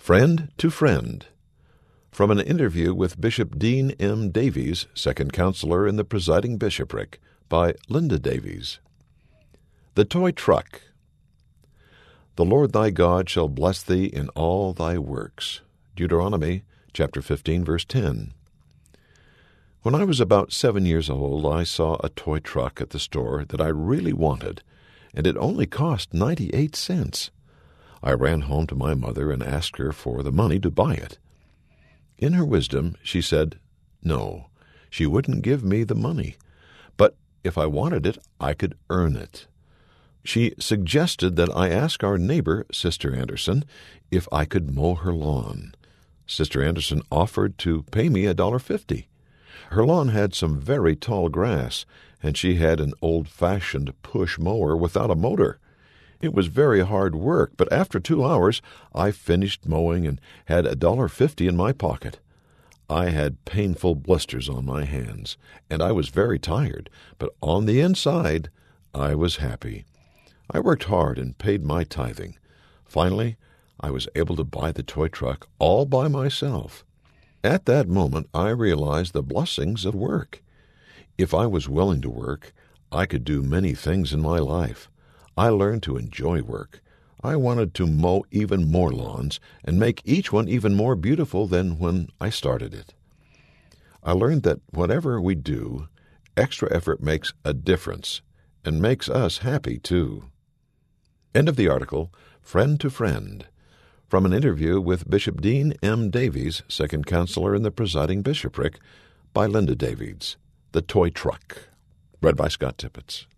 Friend to Friend. From an interview with Bishop Dean M. Davies, second counselor in the presiding bishopric, by Linda Davies. The Toy Truck. The Lord thy God shall bless thee in all thy works. Deuteronomy chapter 15, verse 10. When I was about 7 years old, I saw a toy truck at the store that I really wanted, and it only cost 98 cents. I ran home to my mother and asked her for the money to buy it. In her wisdom, she said, no, she wouldn't give me the money, but if I wanted it, I could earn it. She suggested that I ask our neighbor, Sister Anderson, if I could mow her lawn. Sister Anderson offered to pay me $1.50. Her lawn had some very tall grass, and she had an old-fashioned push mower without a motor. It was very hard work, but after 2 hours I finished mowing and had $1.50 in my pocket. I had painful blisters on my hands, and I was very tired, but on the inside I was happy. I worked hard and paid my tithing. Finally, I was able to buy the toy truck all by myself. At that moment, I realized the blessings of work. If I was willing to work, I could do many things in my life. I learned to enjoy work. I wanted to mow even more lawns and make each one even more beautiful than when I started it. I learned that whatever we do, extra effort makes a difference and makes us happy too. End of the article, Friend to Friend. From an interview with Bishop Dean M. Davies, second counselor in the presiding bishopric, by Linda Davies. The Toy Truck. Read by Scott Tippett.